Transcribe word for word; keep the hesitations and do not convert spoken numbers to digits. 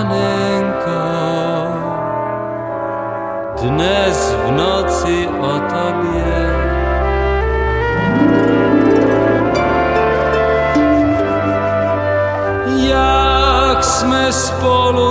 Panenko, dnes v noci o tobě. Jak jsme spolu